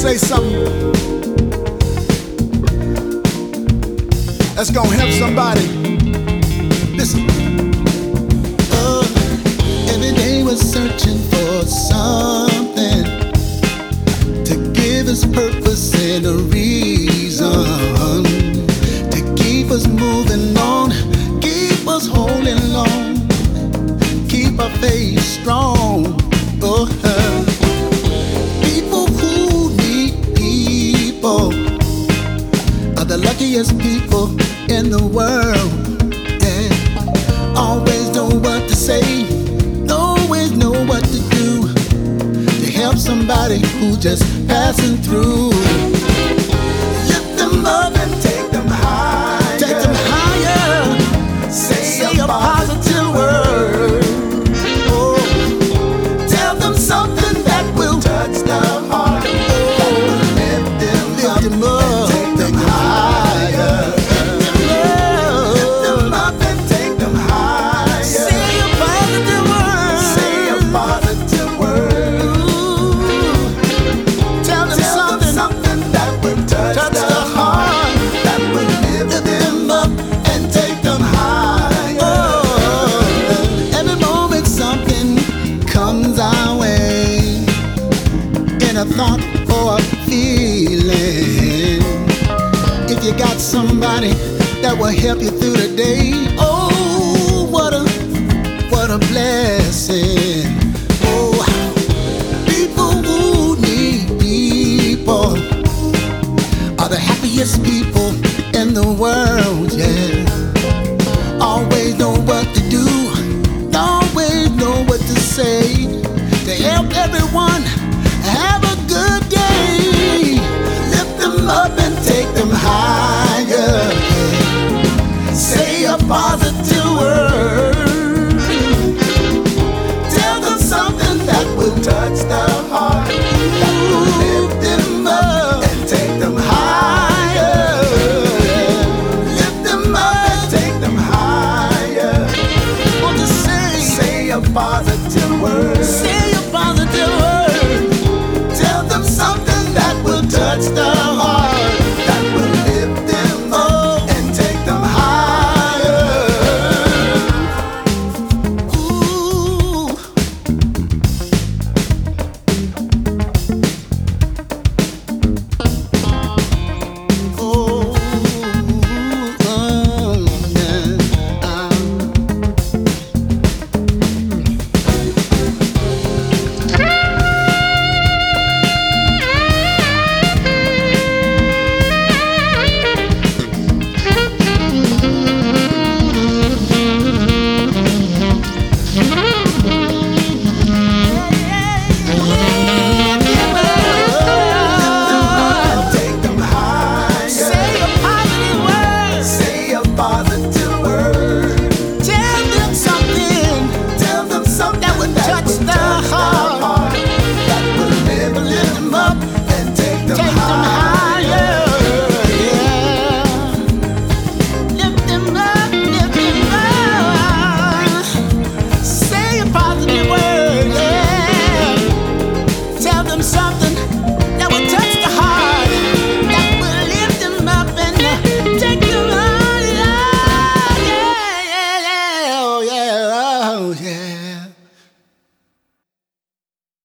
say something that's gonna help somebody. Listen. Every day we're searching for something to give us purpose and a reason to keep us moving on, keep us holding on, keep our faith strong. People who need people are the luckiest people in the world. Yeah. Always know what to say, always know what to do to help somebody who's just passing through. Lift them up and take them higher. Take them higher. Say a positive word. Tell them something that will touch the heart. Lift them up and take them higher. Lift them up and take them higher. Say a positive word. Say a positive word. Tell them something that will touch the heart. That will lift them up and take them higher. Every moment something comes our way, in a thought or a feeling. If you got somebody that will help you through the day, oh, what a blessing. Oh, people who need people are the happiest people in the world, yeah. Always